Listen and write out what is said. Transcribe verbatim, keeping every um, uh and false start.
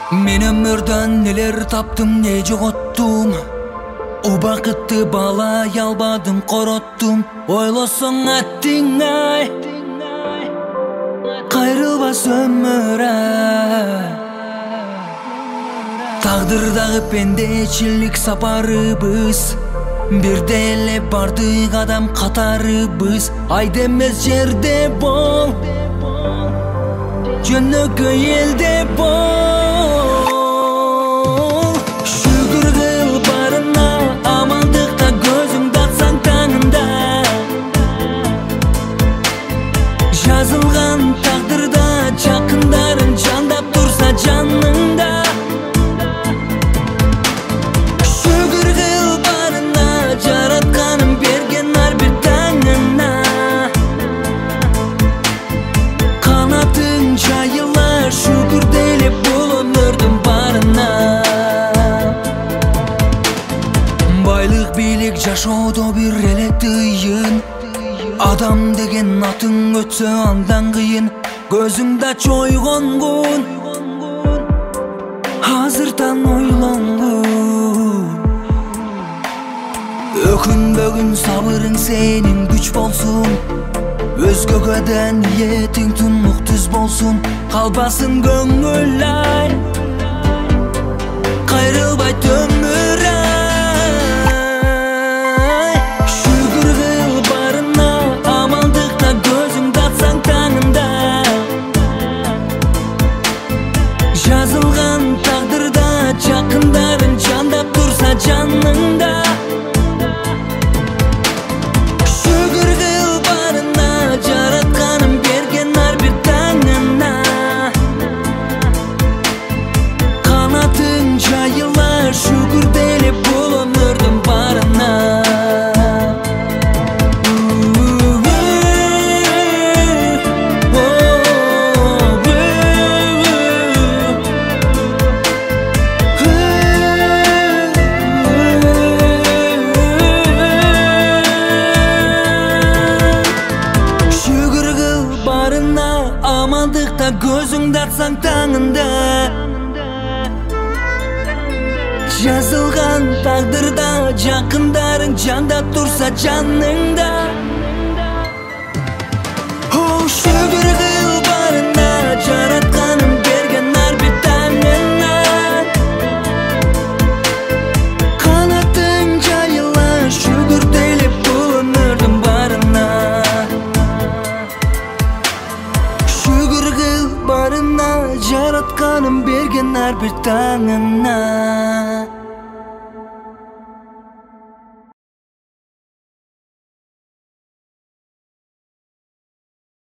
Мен өмірден нелер таптым, не жоғоттум. Убакытты балай албадым, короттум. Ойлосоң аттың ай, кайрылбас өмүр ай. Тагдырдагы пендечилик сапарыбыз, бирде эле бардык адам катарыбыз. Айда эмес жерде бол, жөнөкөй элде бол. Шүгүр кыл барына, амандыкка көзүңдү ачсаң таңында. Жазылган тагдырда жакындарың жандап турса жаныңда. Шүгүр кыл барына, жаратканым берген ар бир таңына. Канатың жайыла, шүгүр деле бул өмүрдүн барына. Байлык бийлик жашоодо бир эле тыйын. Адам деген атың өтсө андан кыйын. Көзүңдө чойгонгун, азырдан ойлонгун. Өкүнбөгүн сабырың сенин күч болсун. Өзгөгө да ниетиң тунук түз болсун. Калбасын көңүл ай, кайрылбайт өмүр ай. Шүгүр кыл барына, амандыкта көзүңдү ачсаң таңында. Жазылган тагдырда жакындарың жандап турса жаныңда. Шүгүр кыл барына, жаратканым берген ар бир таңына. Канатың жайыла, шүгүр деле бул өмүрдүн барына. Амандыкта көзүңдү ачсаң таңында. Жазылган тагдырда жакындарың жандап турса жаныңда. О, шүгүр кыл барына, жаратканым берген ар бир таңына. Канатың жайыла, шүгүр деле бул өмүрдүн барына. Шүгүр кыл барына, жаратканым берген ар бир таңына.